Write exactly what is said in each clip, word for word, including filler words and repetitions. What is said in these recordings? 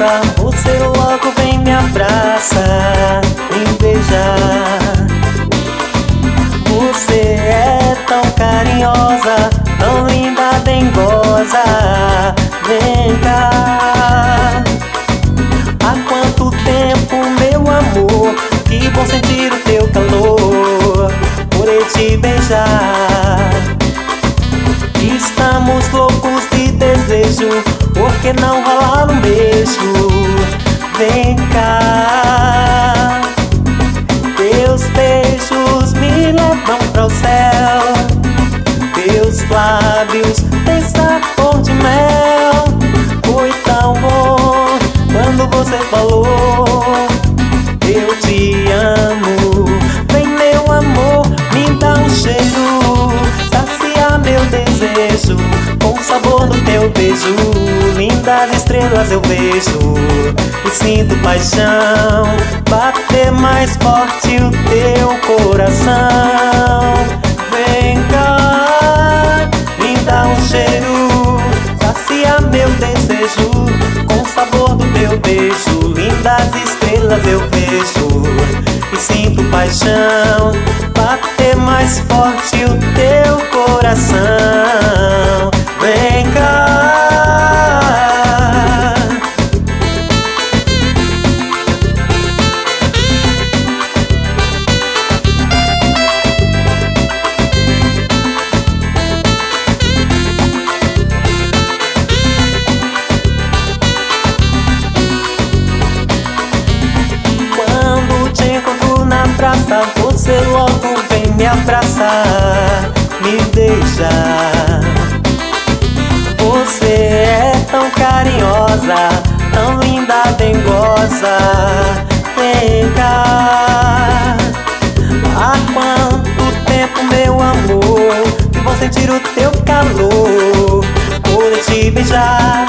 praça, você logo vem me abraça, me beija. Você é tão carinhosa, tão linda, dengosa. Vem cá. Há quanto tempo, meu amor, que bom sentir o teu calor, por te beijar. Estamos loucos de desejo, por que não rolar um beijo? Vem cá. Teus beijos me levam para o céu, teus lábios têm sabor de mel. Foi tão bom quando você falou, eu te amo. Vem, meu amor, me dá um cheiro, sacia meu desejo com o sabor do teu beijo. Lindas estrelas eu vejo e sinto paixão bater mais forte o teu coração. Vem cá, me dá um cheiro, sacia meu desejo com o sabor do teu beijo. Lindas estrelas eu vejo e sinto paixão bater mais forte o teu coração. Vem cá. Praça, você logo vem me abraçar, me beija. Você é tão carinhosa, tão linda, dengosa. Vem cá. Há quanto tempo, meu amor, que vou sentir o teu calor, por te beijar.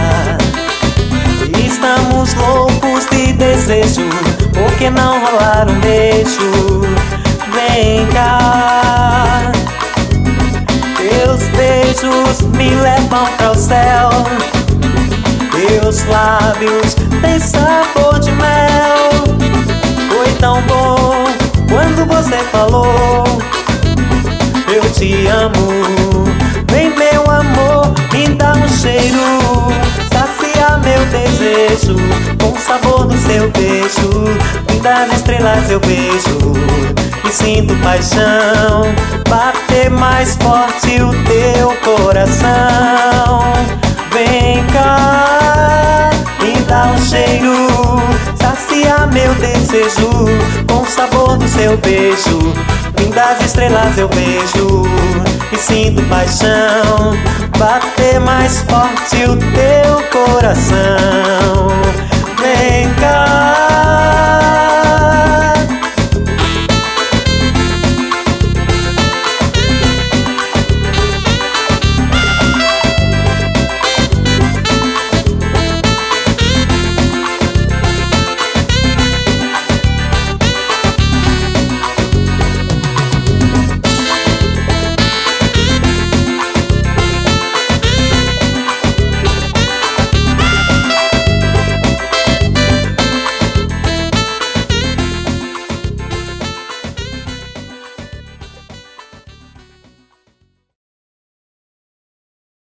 Estamos loucos de desejo, por que não rolar um beijo? Vem cá. Teus beijos me levam para o céu, teus lábios têm sabor de mel. Foi tão bom quando você falou, eu te amo. Vem, meu amor, me dá um cheiro, sacia meu desejo com o sabor do seu beijo. Lindas estrelas eu vejo e sinto paixão bater mais forte o teu coração. Vem cá, me dá um cheiro, sacia meu desejo com o sabor do seu beijo. Lindas estrelas eu vejo e sinto paixão bater mais forte o teu coração. Vem cá.